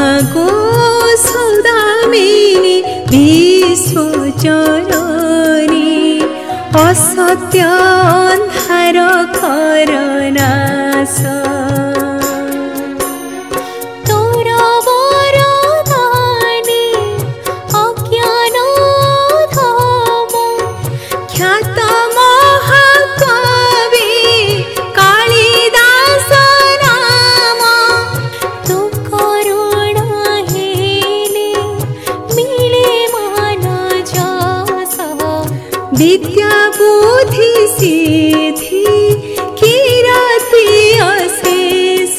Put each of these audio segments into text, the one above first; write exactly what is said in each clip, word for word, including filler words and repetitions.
मागो सौदामिनी विश्वचरणी असत्य अन्धार कर नाश विद्या बुद्धि सिद्धि कीरति अशेष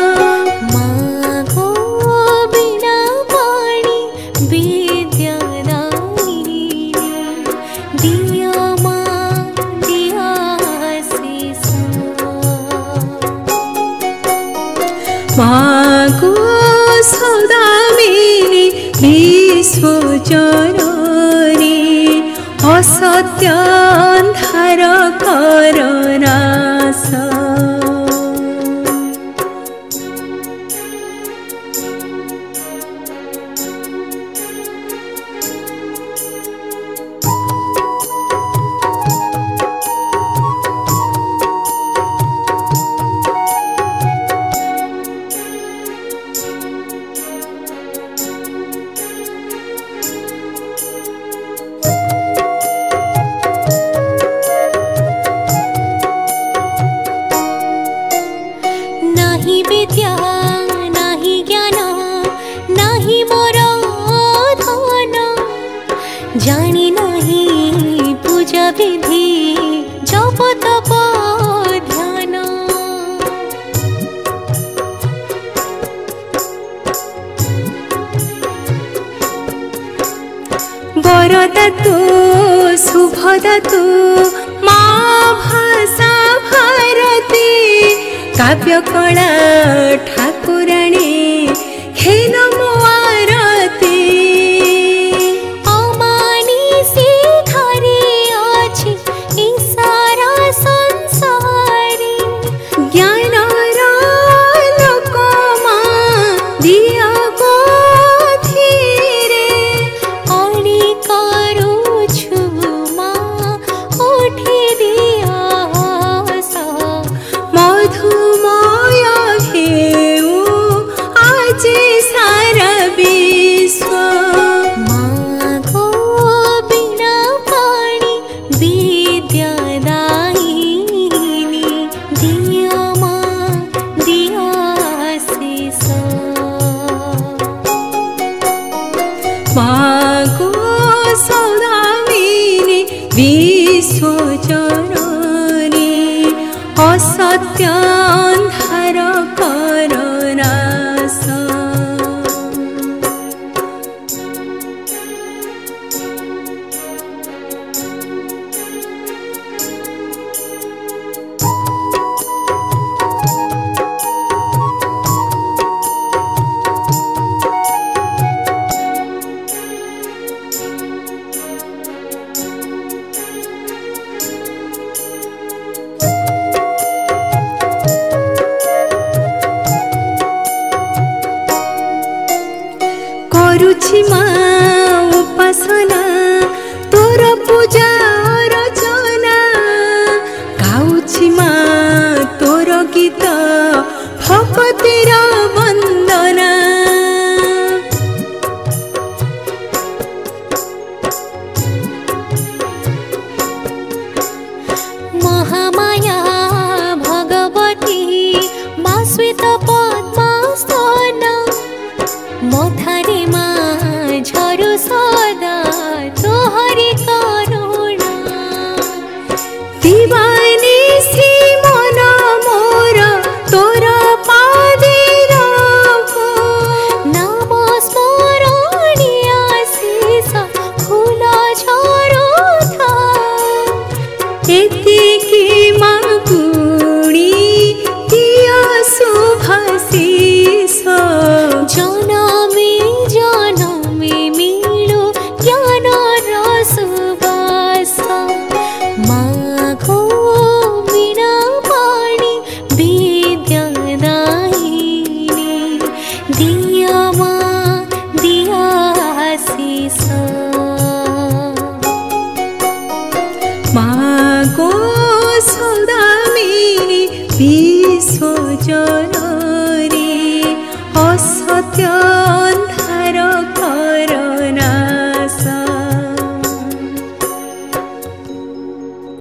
मागो बिना पाणी विद्यादायिनी दिया मां दिया आशीष मागो सौदामिनी विश्वचरणी असत्य अन्धार कर नाश विद्या नाही ज्ञान नाही मोर धन जानी नहीं पूजा विधि जप तप ध्यान वरदातु शुभदातु मां भाषा भारती काव्य कला ठाकुराणी हेन मो आरती अमानी सी घरे अछि ई सारा संसारी ज्ञान लोक मां दिया गो धीरे अणी करू छु मां उठी दिया मधुमय घेऊ आज सारा विश्व मागो बिना पाणी विद्यादायिनी दिया मां दिया आशीष मागो सौदामिनी विश्वचरणी असत्य अन्धार कर नाश करुछि मां उपासना तोर पूजा रचना गाउछि मां तोर गीत भक्तिर वंदना महामाया भगवती मा श्वेत पद्मस्तन मथारे मा झरु सदा तोहरी करुणा दीवानी सी मन मोर तोर पादे रखो नाम स्मरणी आशीष फूल झरु था एतिकी मागुणी दिया शुभाशीष जनमे जनमे मिल चरण